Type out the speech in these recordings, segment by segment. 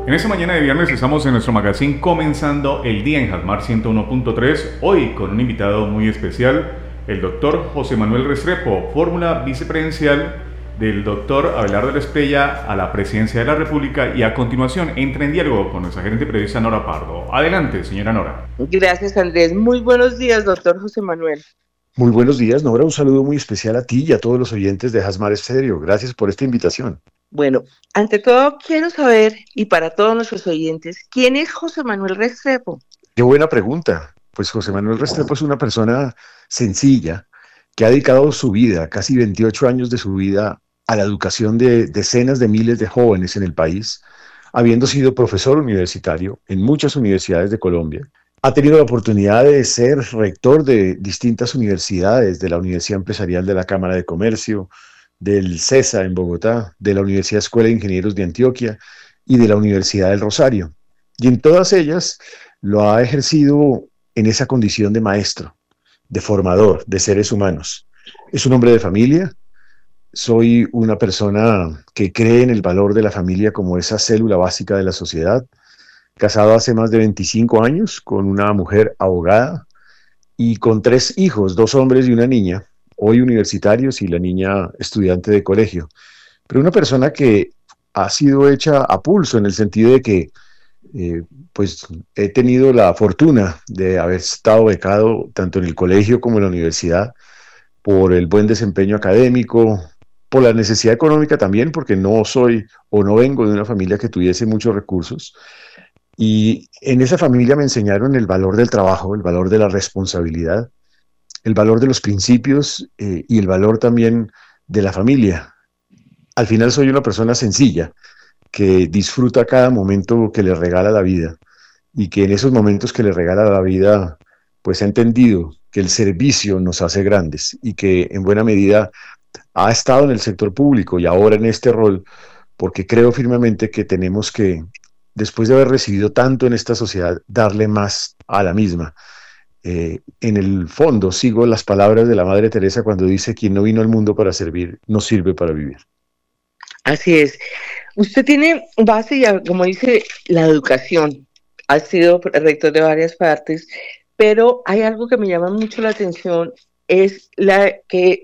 En esta mañana de viernes estamos en nuestro magazine comenzando el día en Jasmar 101.3, hoy con un invitado muy especial, el doctor José Manuel Restrepo, fórmula vicepresidencial del doctor Abelardo de la Espriella a la presidencia de la República, y a continuación entra en diálogo con nuestra gerente periodista Nora Pardo. Adelante, señora Nora. Gracias, Andrés. Muy buenos días, doctor José Manuel. Muy buenos días, Nora. Un saludo muy especial a ti y a todos los oyentes de Jasmar Estéreo. Gracias por esta invitación. Bueno, ante todo quiero saber, y para todos nuestros oyentes, ¿quién es José Manuel Restrepo? Qué buena pregunta. Pues José Manuel Restrepo es una persona sencilla que ha dedicado su vida, casi 28 años de su vida, a la educación de decenas de miles de jóvenes en el país, habiendo sido profesor universitario en muchas universidades de Colombia. Ha tenido la oportunidad de ser rector de distintas universidades, de la Universidad Empresarial de la Cámara de Comercio, del CESA en Bogotá, de la Universidad Escuela de Ingenieros de Antioquia y de la Universidad del Rosario. Y en todas ellas lo ha ejercido en esa condición de maestro, de formador de seres humanos. Es un hombre de familia. Soy una persona que cree en el valor de la familia como esa célula básica de la sociedad. Casado hace más de 25 años con una mujer abogada y con 3 hijos, 2 hombres y una niña, hoy universitarios y la niña estudiante de colegio. Pero una persona que ha sido hecha a pulso en el sentido de que pues he tenido la fortuna de haber estado becado tanto en el colegio como en la universidad por el buen desempeño académico, por la necesidad económica también, porque no soy o no vengo de una familia que tuviese muchos recursos. Y en esa familia me enseñaron el valor del trabajo, el valor de la responsabilidad, el valor de los principios y el valor también de la familia. Al final soy una persona sencilla que disfruta cada momento que le regala la vida y que en esos momentos que le regala la vida pues ha entendido que el servicio nos hace grandes y que en buena medida ha estado en el sector público y ahora en este rol porque creo firmemente que tenemos que, después de haber recibido tanto en esta sociedad, darle más a la misma. En el fondo sigo las palabras de la Madre Teresa cuando dice: quien no vino al mundo para servir, no sirve para vivir. Así es. Usted tiene base, ya, como dice, la educación. Ha sido rector de varias partes, pero hay algo que me llama mucho la atención, es la que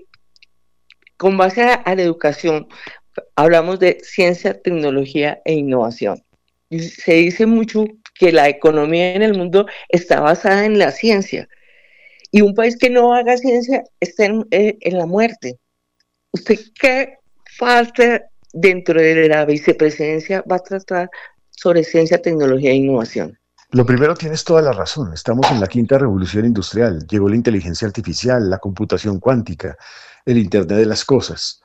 con base a la educación hablamos de ciencia, tecnología e innovación. Y se dice mucho que la economía en el mundo está basada en la ciencia. Y un país que no haga ciencia está en la muerte. ¿Usted qué parte dentro de la vicepresidencia va a tratar sobre ciencia, tecnología e innovación? Lo primero, tienes toda la razón. Estamos en la quinta revolución industrial. Llegó la inteligencia artificial, la computación cuántica, el Internet de las cosas.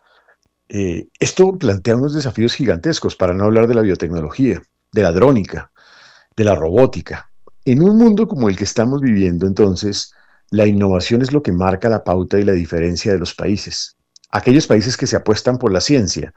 Esto plantea unos desafíos gigantescos, para no hablar de la biotecnología, de la drónica, de la robótica. En un mundo como el que estamos viviendo, entonces, la innovación es lo que marca la pauta y la diferencia de los países. Aquellos países que se apuestan por la ciencia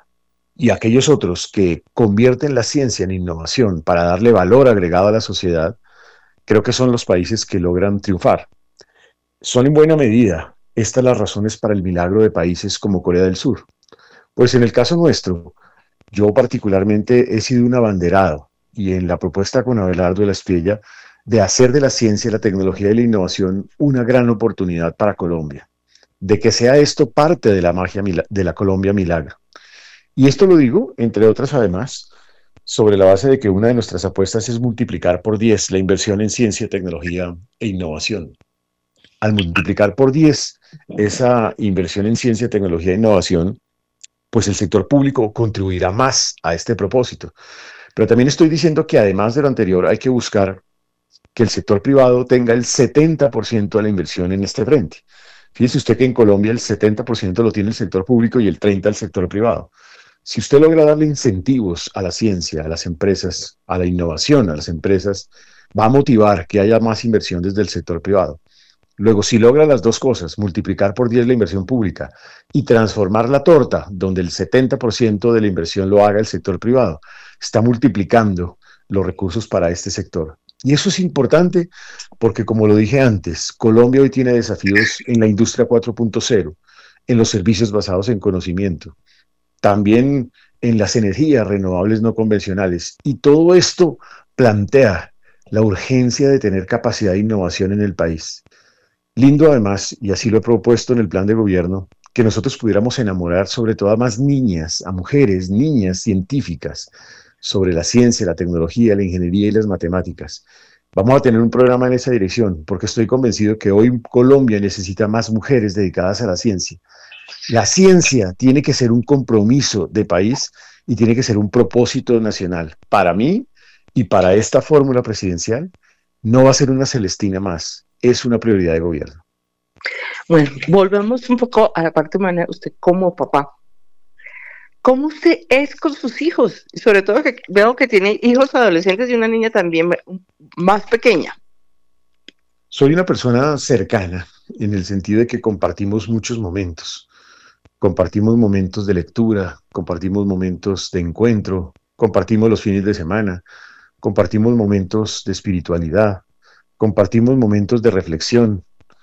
y aquellos otros que convierten la ciencia en innovación para darle valor agregado a la sociedad, creo que son los países que logran triunfar. Son en buena medida estas las razones para el milagro de países como Corea del Sur. Pues en el caso nuestro, yo particularmente he sido un abanderado y en la propuesta con Abelardo de la Espriella de hacer de la ciencia, la tecnología y la innovación una gran oportunidad para Colombia, de que sea esto parte de la magia de la Colombia Milagro. Y esto lo digo, entre otras además, sobre la base de que una de nuestras apuestas es multiplicar por 10 la inversión en ciencia, tecnología e innovación. Al multiplicar por 10 esa inversión en ciencia, tecnología e innovación, pues el sector público contribuirá más a este propósito. Pero también estoy diciendo que además de lo anterior hay que buscar que el sector privado tenga el 70% de la inversión en este frente. Fíjese usted que en Colombia el 70% lo tiene el sector público y el 30% el sector privado. Si usted logra darle incentivos a la ciencia, a las empresas, a la innovación, a las empresas, va a motivar que haya más inversión desde el sector privado. Luego, si logra las dos cosas, multiplicar por 10 la inversión pública y transformar la torta, donde el 70% de la inversión lo haga el sector privado, está multiplicando los recursos para este sector. Y eso es importante porque, como lo dije antes, Colombia hoy tiene desafíos en la industria 4.0, en los servicios basados en conocimiento. También en las energías renovables no convencionales. Y todo esto plantea la urgencia de tener capacidad de innovación en el país. Lindo además, y así lo he propuesto en el plan de gobierno, que nosotros pudiéramos enamorar sobre todo a más niñas, a mujeres, niñas científicas, sobre la ciencia, la tecnología, la ingeniería y las matemáticas. Vamos a tener un programa en esa dirección, porque estoy convencido que hoy Colombia necesita más mujeres dedicadas a la ciencia. La ciencia tiene que ser un compromiso de país y tiene que ser un propósito nacional. Para mí y para esta fórmula presidencial, no va a ser una Celestina más, es una prioridad de gobierno. Bueno, volvamos un poco a la parte humana, usted como papá. ¿Cómo usted es con sus hijos? Y sobre todo que veo que tiene hijos adolescentes y una niña también más pequeña. Soy una persona cercana, en el sentido de que compartimos muchos momentos. Compartimos momentos de lectura, compartimos momentos de encuentro, compartimos los fines de semana, compartimos momentos de espiritualidad, compartimos momentos de reflexión.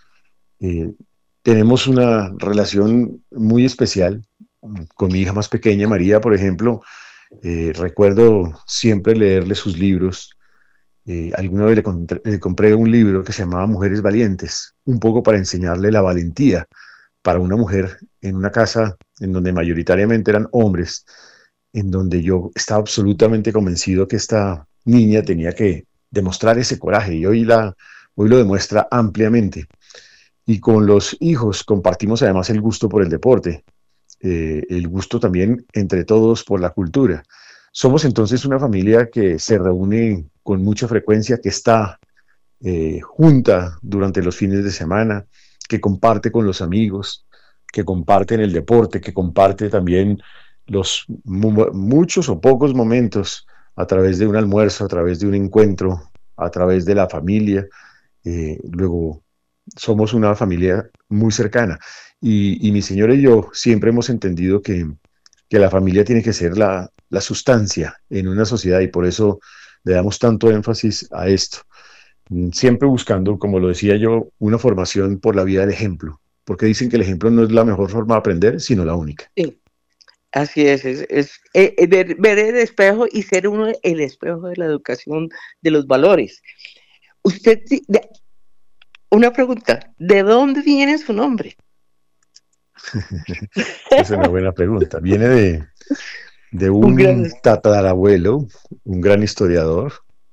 Tenemos una relación muy especial con mi hija más pequeña, María, por ejemplo. Recuerdo siempre leerle sus libros. Alguna vez le compré un libro que se llamaba Mujeres Valientes, un poco para enseñarle la valentía para una mujer en una casa en donde mayoritariamente eran hombres, en donde yo estaba absolutamente convencido que esta niña tenía que demostrar ese coraje, y hoy lo demuestra ampliamente. Y con los hijos compartimos además el gusto por el deporte, el gusto también entre todos por la cultura. Somos entonces una familia que se reúne con mucha frecuencia, que está junta durante los fines de semana, que comparte con los amigos, que comparte en el deporte, que comparte también los muchos o pocos momentos a través de un almuerzo, a través de un encuentro, a través de la familia. Luego somos una familia muy cercana, y mi señora y yo siempre hemos entendido que la familia tiene que ser la sustancia en una sociedad, y por eso le damos tanto énfasis a esto, siempre buscando, como lo decía yo, una formación por la vía del ejemplo, porque dicen que el ejemplo no es la mejor forma de aprender, sino la única. Sí, así es ver el espejo y ser uno el espejo de la educación, de los valores. Usted, una pregunta, ¿de dónde viene su nombre? Es una buena pregunta. Viene de un tatarabuelo, un gran historiador,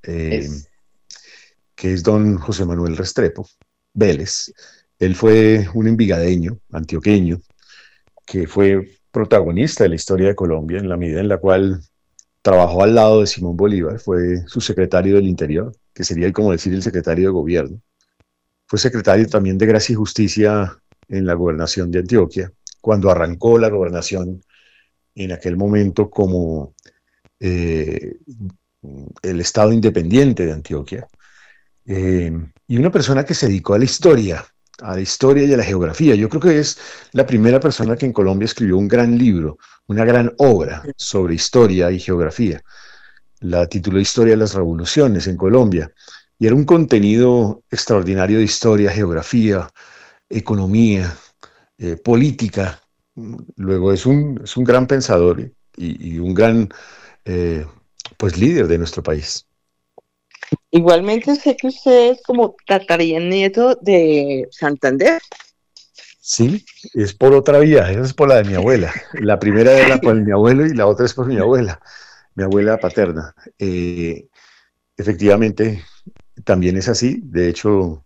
que es don José Manuel Restrepo Vélez. Él fue un envigadeño, antioqueño, que fue protagonista de la historia de Colombia en la medida en la cual trabajó al lado de Simón Bolívar, fue su secretario del Interior, que sería como decir el secretario de gobierno. Fue secretario también de Gracia y Justicia en la gobernación de Antioquia, cuando arrancó la gobernación en aquel momento como el Estado independiente de Antioquia, y una persona que se dedicó a la historia y a la geografía. Yo creo que es la primera persona que en Colombia escribió un gran libro, una gran obra sobre historia y geografía. La tituló Historia de las Revoluciones en Colombia, y era un contenido extraordinario de historia, geografía, economía, política. Luego es un gran pensador y un gran pues líder de nuestro país. Igualmente sé que usted es como tataranieto de Santander. Sí, es por otra vía, esa es por la de mi abuela. La primera era por mi abuelo y la otra es por mi abuela paterna. Efectivamente, también es así. De hecho,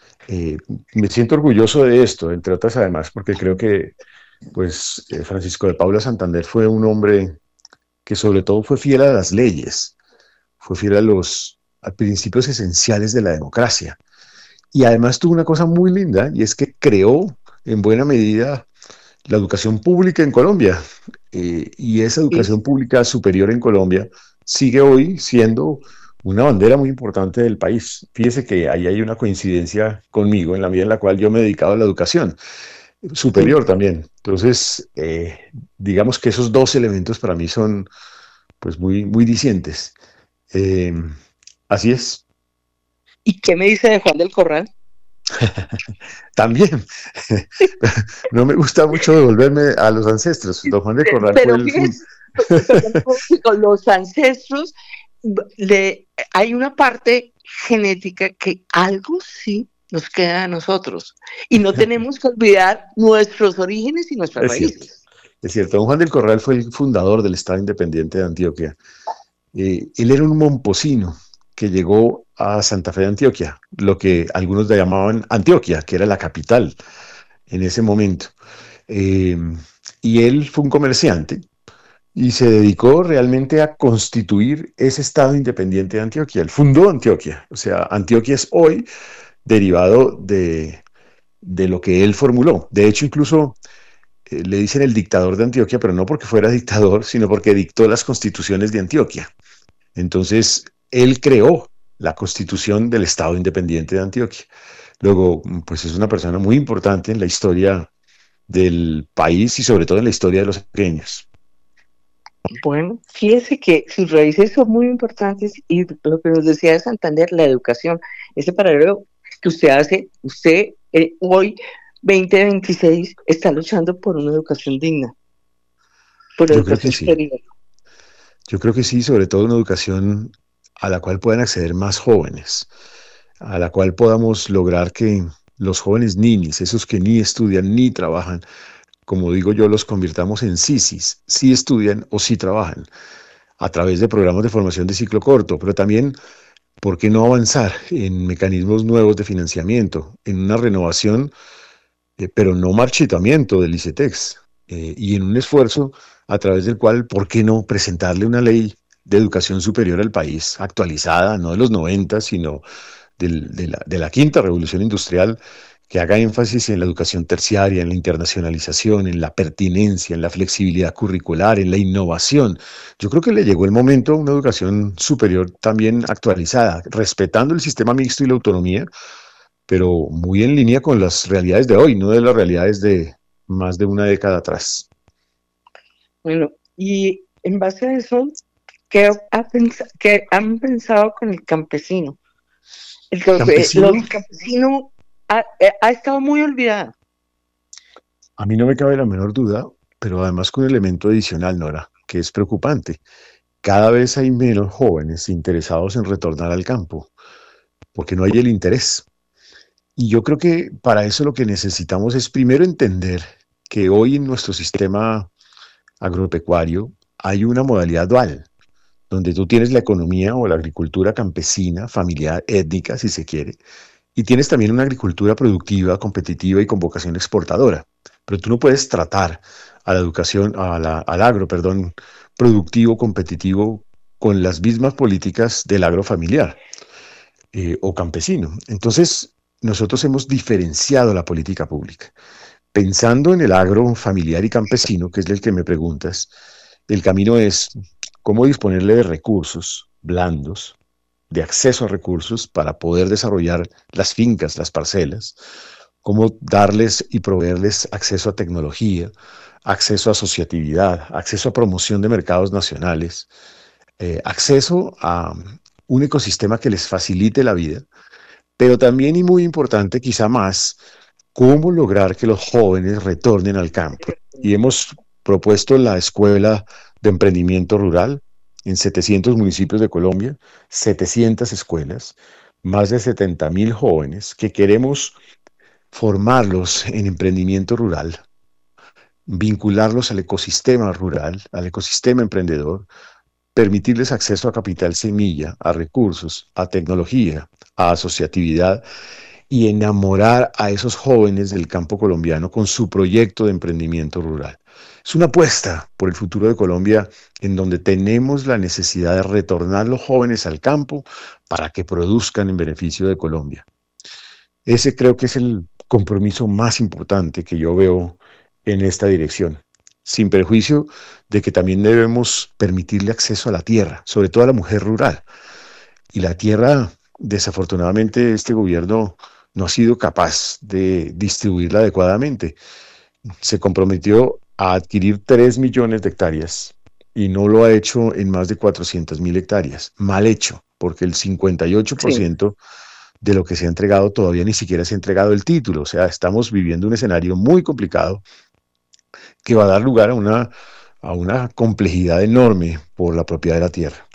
me siento orgulloso de esto, entre otras además, porque creo que pues Francisco de Paula Santander fue un hombre que sobre todo fue fiel a las leyes, fue fiel a principios esenciales de la democracia, y además tuvo una cosa muy linda, y es que creó en buena medida la educación pública en Colombia, y esa educación pública superior en Colombia sigue hoy siendo una bandera muy importante del país. Fíjese que ahí hay una coincidencia conmigo, en la medida en la cual yo me he dedicado a la educación superior también. Entonces, digamos que esos dos elementos para mí son pues muy, muy dicientes. Así es. ¿Y qué me dice de Juan del Corral? También. No me gusta mucho devolverme a los ancestros. Don Juan de Corral Con los ancestros hay una parte genética que algo sí nos queda a nosotros y no tenemos que olvidar nuestros orígenes y nuestras raíces. Es cierto, don Juan del Corral fue el fundador del Estado Independiente de Antioquia. Él era un momposino que llegó a Santa Fe de Antioquia, lo que algunos le llamaban Antioquia, que era la capital en ese momento. Y él fue un comerciante y se dedicó realmente a constituir ese Estado Independiente de Antioquia. Él fundó Antioquia, o sea, Antioquia es hoy derivado de lo que él formuló. De hecho, incluso le dicen el dictador de Antioquia, pero no porque fuera dictador, sino porque dictó las constituciones de Antioquia. Entonces, él creó la constitución del Estado Independiente de Antioquia. Luego, pues es una persona muy importante en la historia del país y sobre todo en la historia de los pequeños. Bueno, fíjese que sus raíces son muy importantes y lo que nos decía de Santander, la educación, ese paralelo que usted hace, usted hoy 2026 está luchando por una educación digna, por educación superior. Yo creo que sí, sobre todo una educación a la cual puedan acceder más jóvenes, a la cual podamos lograr que los jóvenes ninis, esos que ni estudian ni trabajan, como digo yo, los convirtamos en sisis, sí estudian o sí trabajan, a través de programas de formación de ciclo corto, pero también, ¿por qué no avanzar en mecanismos nuevos de financiamiento, en una renovación, pero no marchitamiento del ICETEX, y en un esfuerzo a través del cual, ¿por qué no presentarle una ley de educación superior al país, actualizada, no de los 90, sino de la quinta revolución industrial, que haga énfasis en la educación terciaria, en la internacionalización, en la pertinencia, en la flexibilidad curricular, en la innovación? Yo creo que le llegó el momento a una educación superior también actualizada, respetando el sistema mixto y la autonomía, pero muy en línea con las realidades de hoy, no de las realidades de más de una década atrás. Bueno, y en base a eso, ¿qué han pensado con el campesino? El campesino ha estado muy olvidado. A mí no me cabe la menor duda, pero además con un elemento adicional, Nora, que es preocupante. Cada vez hay menos jóvenes interesados en retornar al campo, porque no hay el interés. Y yo creo que para eso lo que necesitamos es primero entender que hoy en nuestro sistema agropecuario hay una modalidad dual, donde tú tienes la economía o la agricultura campesina, familiar, étnica, si se quiere, y tienes también una agricultura productiva, competitiva y con vocación exportadora. Pero tú no puedes tratar a la educación, al agro, perdón, productivo, competitivo, con las mismas políticas del agro familiar o campesino. Entonces, nosotros hemos diferenciado la política pública. Pensando en el agro familiar y campesino, que es el que me preguntas, el camino es cómo disponerle de recursos blandos, de acceso a recursos para poder desarrollar las fincas, las parcelas, cómo darles y proveerles acceso a tecnología, acceso a asociatividad, acceso a promoción de mercados nacionales, acceso a un ecosistema que les facilite la vida, pero también, y muy importante, quizá más, cómo lograr que los jóvenes retornen al campo. Y hemos propuesto la Escuela de Emprendimiento Rural en 700 municipios de Colombia, 700 escuelas, más de 70.000 jóvenes que queremos formarlos en emprendimiento rural, vincularlos al ecosistema rural, al ecosistema emprendedor, permitirles acceso a capital semilla, a recursos, a tecnología, a asociatividad, y enamorar a esos jóvenes del campo colombiano con su proyecto de emprendimiento rural. Es una apuesta por el futuro de Colombia en donde tenemos la necesidad de retornar los jóvenes al campo para que produzcan en beneficio de Colombia. Ese creo que es el compromiso más importante que yo veo en esta dirección, sin perjuicio de que también debemos permitirle acceso a la tierra, sobre todo a la mujer rural. Y la tierra, desafortunadamente, este gobierno no ha sido capaz de distribuirla adecuadamente. Se comprometió a adquirir 3 millones de hectáreas y no lo ha hecho en más de 400.000 hectáreas. Mal hecho, porque el 58% de lo que se ha entregado todavía ni siquiera se ha entregado el título. O sea, estamos viviendo un escenario muy complicado que va a dar lugar a una a una complejidad enorme por la propiedad de la tierra.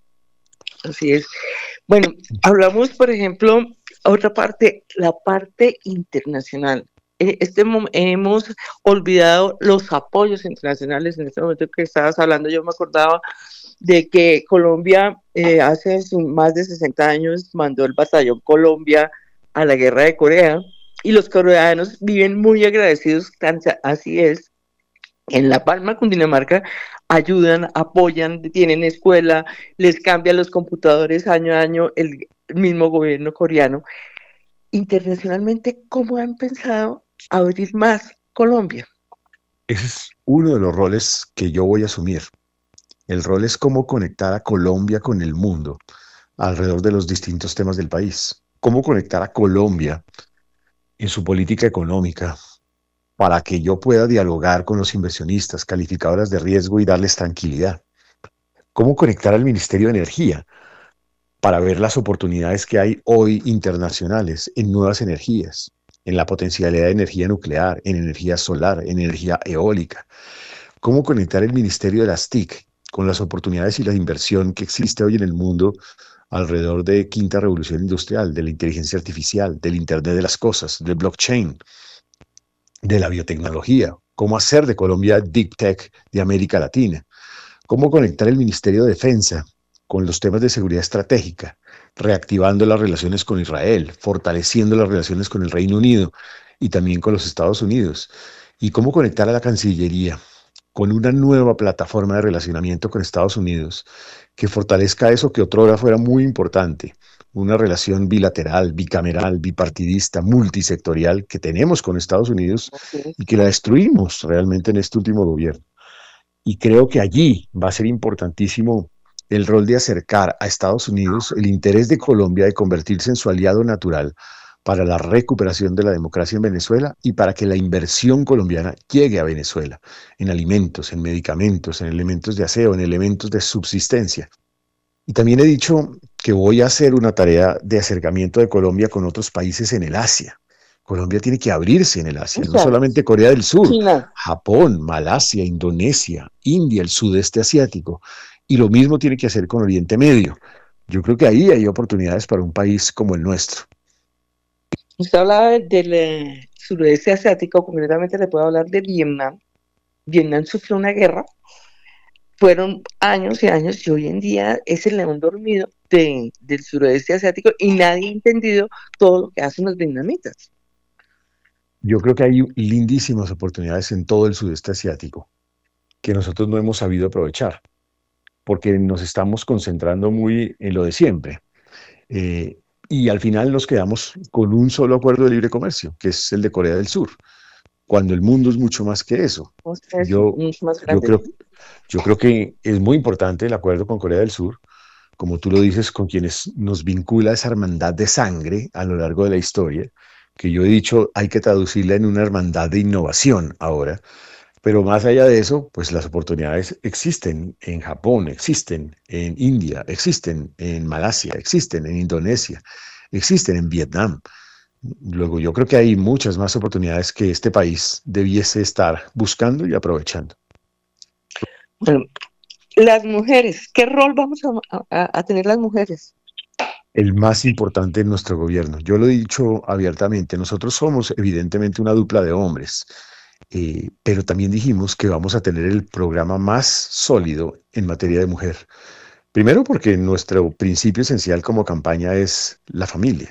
Así es. Bueno, hablamos, por ejemplo, otra parte, la parte internacional. Hemos olvidado los apoyos internacionales. En este momento que estabas hablando, yo me acordaba de que Colombia hace más de 60 años mandó el batallón Colombia a la guerra de Corea, y los coreanos viven muy agradecidos, así es. En La Palma, Cundinamarca, ayudan, apoyan, tienen escuela, les cambian los computadores año a año el mismo gobierno coreano. Internacionalmente, ¿cómo han pensado abrir más Colombia? Ese es uno de los roles que yo voy a asumir. El rol es cómo conectar a Colombia con el mundo alrededor de los distintos temas del país. Cómo conectar a Colombia en su política económica para que yo pueda dialogar con los inversionistas, calificadoras de riesgo y darles tranquilidad. Cómo conectar al Ministerio de Energía para ver las oportunidades que hay hoy internacionales en nuevas energías, en la potencialidad de energía nuclear, en energía solar, en energía eólica. Cómo conectar el Ministerio de las TIC con las oportunidades y la inversión que existe hoy en el mundo alrededor de quinta revolución industrial, de la inteligencia artificial, del Internet de las cosas, del blockchain, de la biotecnología. Cómo hacer de Colombia Deep Tech de América Latina. Cómo conectar el Ministerio de Defensa con los temas de seguridad estratégica, reactivando las relaciones con Israel, fortaleciendo las relaciones con el Reino Unido y también con los Estados Unidos. Y cómo conectar a la Cancillería con una nueva plataforma de relacionamiento con Estados Unidos que fortalezca eso que otrora fuera muy importante, una relación bilateral, bicameral, bipartidista, multisectorial que tenemos con Estados Unidos y que la destruimos realmente en este último gobierno. Y creo que allí va a ser importantísimo el rol de acercar a Estados Unidos el interés de Colombia de convertirse en su aliado natural para la recuperación de la democracia en Venezuela y para que la inversión colombiana llegue a Venezuela, en alimentos, en medicamentos, en elementos de aseo, en elementos de subsistencia. Y también he dicho que voy a hacer una tarea de acercamiento de Colombia con otros países en el Asia. Colombia tiene que abrirse en el Asia, no solamente Corea del Sur, China, Japón, Malasia, Indonesia, India, el sudeste asiático. Y lo mismo tiene que hacer con Oriente Medio. Yo creo que ahí hay oportunidades para un país como el nuestro. Usted hablaba del sudeste asiático, concretamente le puedo hablar de Vietnam. Vietnam sufrió una guerra, fueron años y años, y hoy en día es el león dormido del suroeste asiático y nadie ha entendido todo lo que hacen los vietnamitas. Yo creo que hay lindísimas oportunidades en todo el sudeste asiático que nosotros no hemos sabido aprovechar, porque nos estamos concentrando muy en lo de siempre. Y al final nos quedamos con un solo acuerdo de libre comercio, que es el de Corea del Sur, cuando el mundo es mucho más que eso. Yo creo que es muy importante el acuerdo con Corea del Sur, como tú lo dices, con quienes nos vincula esa hermandad de sangre a lo largo de la historia, que yo he dicho hay que traducirla en una hermandad de innovación ahora. Pero más allá de eso, pues las oportunidades existen en Japón, existen en India, existen en Malasia, existen en Indonesia, existen en Vietnam. Luego yo creo que hay muchas más oportunidades que este país debiese estar buscando y aprovechando. Bueno, las mujeres, ¿qué rol vamos a tener las mujeres? El más importante en nuestro gobierno. Yo lo he dicho abiertamente, nosotros somos evidentemente una dupla de hombres. Pero también dijimos que vamos a tener el programa más sólido en materia de mujer. Primero porque nuestro principio esencial como campaña es la familia.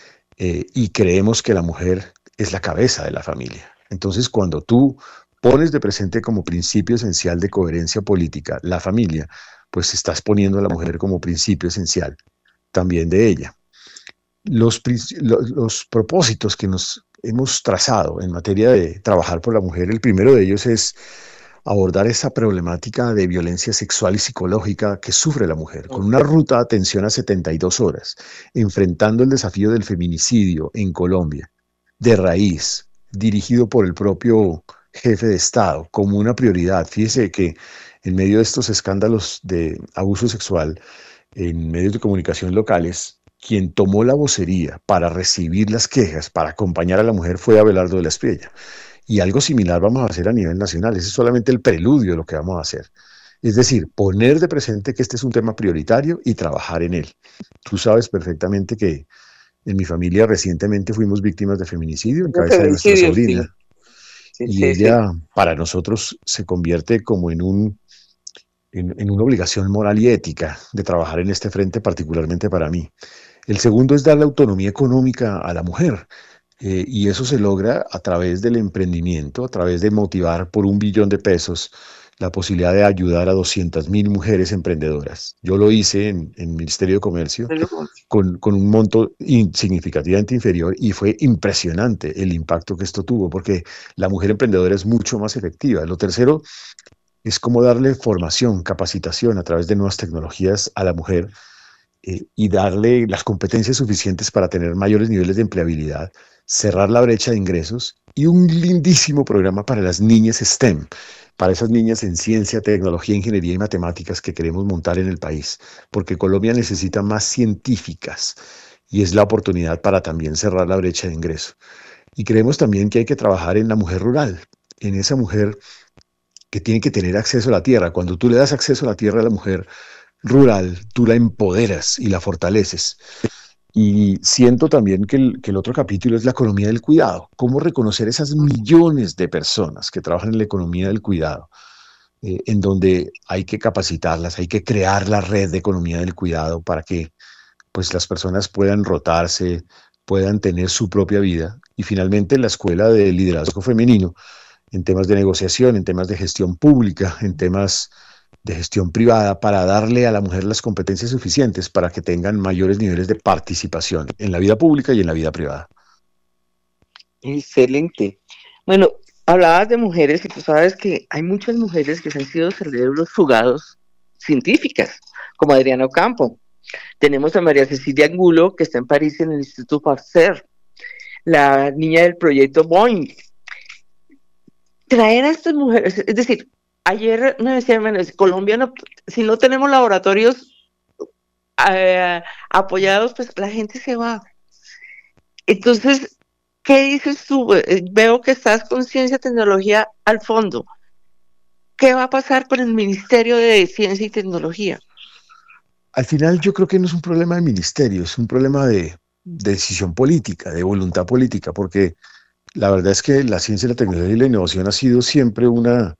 Y creemos que la mujer es la cabeza de la familia. Entonces, cuando tú pones de presente como principio esencial de coherencia política la familia, pues estás poniendo a la mujer como principio esencial también de ella. Los propósitos que nos hemos trazado en materia de trabajar por la mujer, el primero de ellos es abordar esa problemática de violencia sexual y psicológica que sufre la mujer, con una ruta de atención a 72 horas, enfrentando el desafío del feminicidio en Colombia, de raíz, dirigido por el propio jefe de Estado, como una prioridad. Fíjese que en medio de estos escándalos de abuso sexual en medios de comunicación locales, quien tomó la vocería para recibir las quejas, para acompañar a la mujer, fue Abelardo de la Espriella. Y algo similar vamos a hacer a nivel nacional. Ese es solamente el preludio de lo que vamos a hacer. Es decir, poner de presente que este es un tema prioritario y trabajar en él. Tú sabes perfectamente que en mi familia recientemente fuimos víctimas de feminicidio en cabeza de nuestra sobrina. Y ella, para nosotros, se convierte como en una obligación moral y ética de trabajar en este frente, particularmente para mí. El segundo es darle autonomía económica a la mujer. Y eso se logra a través del emprendimiento, a través de motivar por $1 billón la posibilidad de ayudar a 200.000 mujeres emprendedoras. Yo lo hice en el Ministerio de Comercio con un monto significativamente inferior y fue impresionante el impacto que esto tuvo, porque la mujer emprendedora es mucho más efectiva. Lo tercero es cómo darle formación, capacitación a través de nuevas tecnologías a la mujer y darle las competencias suficientes para tener mayores niveles de empleabilidad, cerrar la brecha de ingresos y un lindísimo programa para las niñas STEM, para esas niñas en ciencia, tecnología, ingeniería y matemáticas que queremos montar en el país, porque Colombia necesita más científicas y es la oportunidad para también cerrar la brecha de ingreso. Y creemos también que hay que trabajar en la mujer rural, en esa mujer que tiene que tener acceso a la tierra. Cuando tú le das acceso a la tierra a la mujer rural, tú la empoderas y la fortaleces. Y siento también que el otro capítulo es la economía del cuidado. Cómo reconocer esas millones de personas que trabajan en la economía del cuidado, en donde hay que capacitarlas, hay que crear la red de economía del cuidado para que pues, las personas puedan rotarse, puedan tener su propia vida. Y finalmente la escuela de liderazgo femenino, en temas de negociación, en temas de gestión pública, en temas de gestión privada, para darle a la mujer las competencias suficientes para que tengan mayores niveles de participación en la vida pública y en la vida privada. Excelente. Bueno, hablabas de mujeres y tú sabes que hay muchas mujeres que han sido cerebros fugados científicas, como Adriana Ocampo. Tenemos a María Cecilia Angulo, que está en París en el Instituto Pasteur, la niña del proyecto Boeing. Traer a estas mujeres, es decir, ayer me decían, bueno, Colombia, no, si no tenemos laboratorios apoyados, pues la gente se va. Entonces, ¿qué dices tú? Veo que estás con ciencia y tecnología al fondo. ¿Qué va a pasar con el Ministerio de Ciencia y Tecnología? Al final yo creo que no es un problema de ministerio, es un problema de decisión política, de voluntad política, porque la verdad es que la ciencia, la tecnología y la innovación ha sido siempre una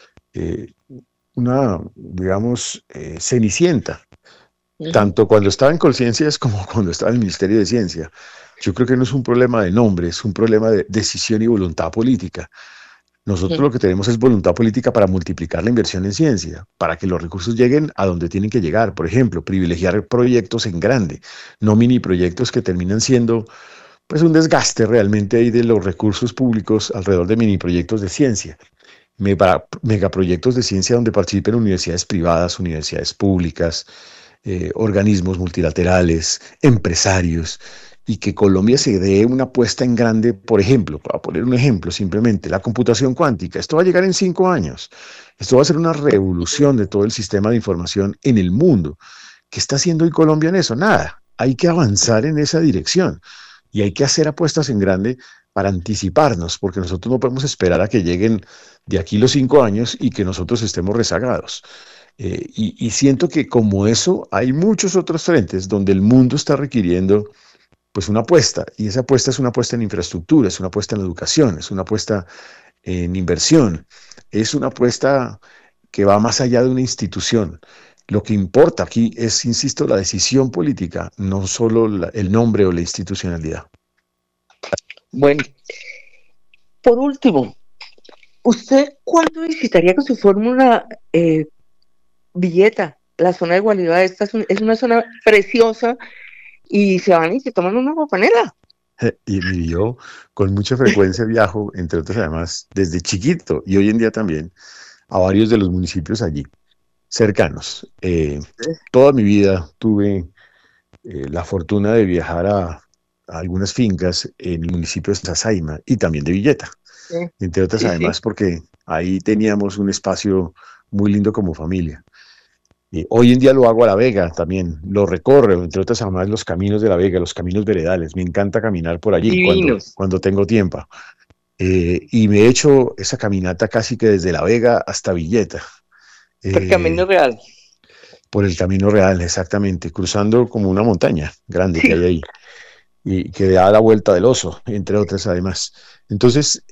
digamos, cenicienta, tanto cuando estaba en Colciencias como cuando estaba en el Ministerio de Ciencia. Yo creo que no es un problema de nombre, es un problema de decisión y voluntad política. Nosotros lo que tenemos es voluntad política para multiplicar la inversión en ciencia, para que los recursos lleguen a donde tienen que llegar. Por ejemplo, privilegiar proyectos en grande, no mini proyectos que terminan siendo pues un desgaste realmente ahí de los recursos públicos alrededor de mini proyectos de ciencia. Megaproyectos de ciencia donde participen universidades privadas, universidades públicas, organismos multilaterales, empresarios, y que Colombia se dé una apuesta en grande, por ejemplo, para poner un ejemplo simplemente, la computación cuántica. Esto va a llegar en 5 años. Esto va a ser una revolución de todo el sistema de información en el mundo. ¿Qué está haciendo hoy Colombia en eso? Nada. Hay que avanzar en esa dirección y hay que hacer apuestas en grande para anticiparnos, porque nosotros no podemos esperar a que lleguen de aquí los 5 años y que nosotros estemos rezagados. Y siento que como eso hay muchos otros frentes donde el mundo está requiriendo pues una apuesta, y esa apuesta es una apuesta en infraestructura, es una apuesta en educación, es una apuesta en inversión, es una apuesta que va más allá de una institución. Lo que importa aquí es, insisto, la decisión política, no solo el nombre o la institucionalidad. Bueno, por último, ¿usted cuándo visitaría con su fórmula Villeta, la zona de Gualibá? Esta es una zona preciosa y se van y se toman una guapanela. Y yo con mucha frecuencia viajo, entre otras además, desde chiquito y hoy en día también, a varios de los municipios allí, cercanos. Toda mi vida tuve la fortuna de viajar a algunas fincas en el municipio de Sasaima y también de Villeta, entre otras además, porque ahí teníamos un espacio muy lindo como familia. Hoy en día lo hago a La Vega también, lo recorro, entre otras además los caminos de La Vega, los caminos veredales, me encanta caminar por allí cuando tengo tiempo. y me he hecho esa caminata casi que desde La Vega hasta Villeta. Por Camino Real. Por el Camino Real, exactamente, cruzando como una montaña grande que hay ahí, y que da la vuelta del oso, entre otras además. Entonces,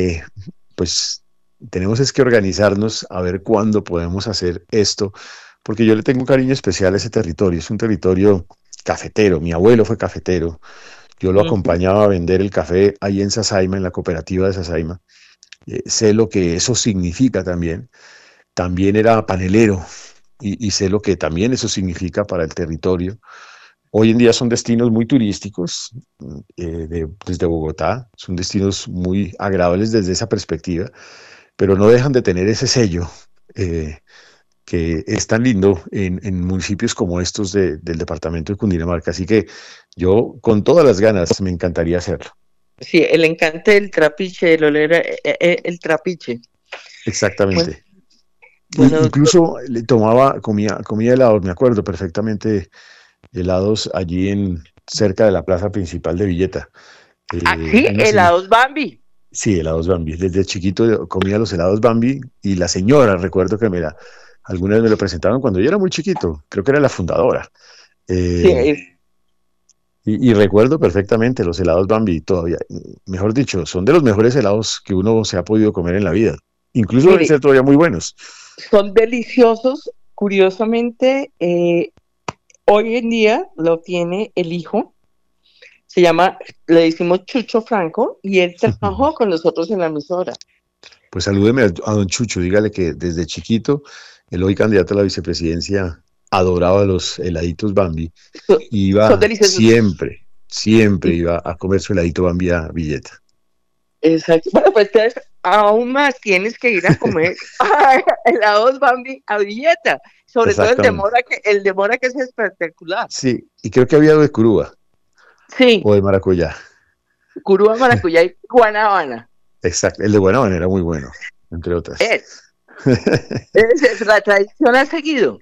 pues tenemos es que organizarnos a ver cuándo podemos hacer esto, porque yo le tengo un cariño especial a ese territorio. Es un territorio cafetero, mi abuelo fue cafetero, yo lo acompañaba a vender el café ahí en Sasaima, en la cooperativa de Sasaima. Sé lo que eso significa también. También era panelero y sé lo que también eso significa para el territorio. Hoy en día son destinos muy turísticos desde Bogotá, son destinos muy agradables desde esa perspectiva, pero no dejan de tener ese sello que es tan lindo en municipios como estos del departamento de Cundinamarca. Así que yo con todas las ganas me encantaría hacerlo. Sí, el encanto del trapiche, el oler el trapiche. Exactamente. Bueno, incluso le comía helados, me acuerdo perfectamente, helados allí cerca de la plaza principal de Villeta. Sí, helados Bambi. Sí, helados Bambi. Desde chiquito comía los helados Bambi y la señora, recuerdo que alguna vez me lo presentaron cuando yo era muy chiquito, creo que era la fundadora. Sí. Y recuerdo perfectamente los helados Bambi todavía, mejor dicho, son de los mejores helados que uno se ha podido comer en la vida. Incluso deben ser todavía muy buenos. Son deliciosos. Curiosamente, hoy en día lo tiene el hijo. Le decimos Chucho Franco, y él trabajó con nosotros en la emisora. Pues salúdeme a don Chucho, dígale que desde chiquito, el hoy candidato a la vicepresidencia, adoraba los heladitos Bambi. Iba siempre iba a comer su heladito Bambi a Villeta. Exacto. Bueno, pues aún más tienes que ir a comer helados Bambi a Villeta. Sobre todo el de mora, que es espectacular. Sí, y creo que había de curúa. Sí. O de maracuyá. Curúa, maracuyá y guanábana. Exacto, el de guanábana era muy bueno, entre otras. La tradición ha seguido.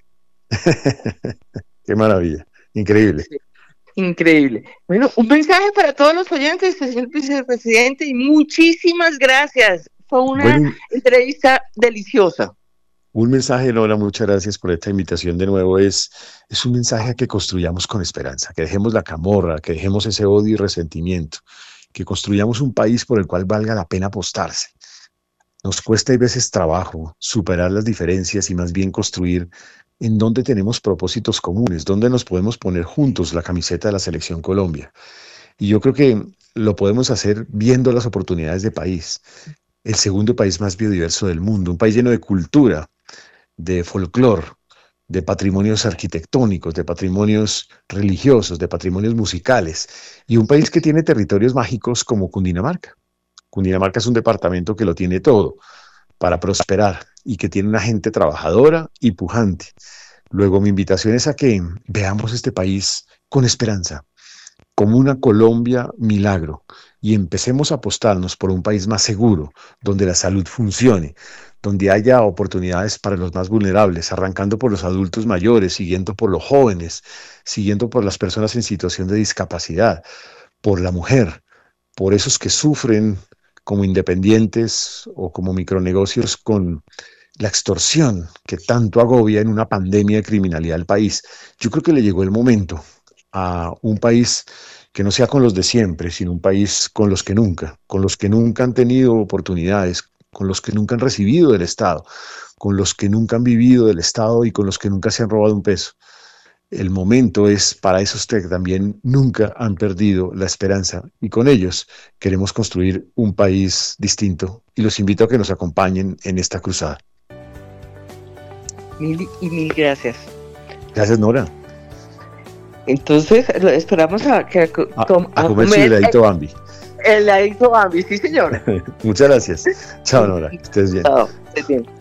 Qué maravilla, increíble. Sí, increíble. Bueno, un mensaje para todos los oyentes, señor vicepresidente, y muchísimas gracias. Fue una entrevista deliciosa. Un mensaje, Nora, muchas gracias por esta invitación de nuevo. Es un mensaje a que construyamos con esperanza, que dejemos la camorra, que dejemos ese odio y resentimiento, que construyamos un país por el cual valga la pena apostarse. Nos cuesta a veces trabajo superar las diferencias y más bien construir en donde tenemos propósitos comunes, donde nos podemos poner juntos la camiseta de la Selección Colombia. Y yo creo que lo podemos hacer viendo las oportunidades de país. El segundo país más biodiverso del mundo, un país lleno de cultura, de folclore, de patrimonios arquitectónicos, de patrimonios religiosos, de patrimonios musicales, y un país que tiene territorios mágicos como Cundinamarca. Cundinamarca es un departamento que lo tiene todo para prosperar y que tiene una gente trabajadora y pujante. Luego mi invitación es a que veamos este país con esperanza, como una Colombia milagro, y empecemos a apostarnos por un país más seguro, donde la salud funcione, donde haya oportunidades para los más vulnerables, arrancando por los adultos mayores, siguiendo por los jóvenes, siguiendo por las personas en situación de discapacidad, por la mujer, por esos que sufren como independientes o como micronegocios con la extorsión que tanto agobia en una pandemia de criminalidad al país. Yo creo que le llegó el momento a un país que no sea con los de siempre, sino un país con los que nunca han tenido oportunidades, con los que nunca han recibido del Estado, con los que nunca han vivido del Estado y con los que nunca se han robado un peso. El momento es para esos que también nunca han perdido la esperanza, y con ellos queremos construir un país distinto, y los invito a que nos acompañen en esta cruzada. Mil gracias. Gracias, Nora. Entonces, esperamos a comer su heladito Bambi. El heladito Bambi, sí, señor. Muchas gracias. Chao, Nora. Que estés bien. Chao, estés bien.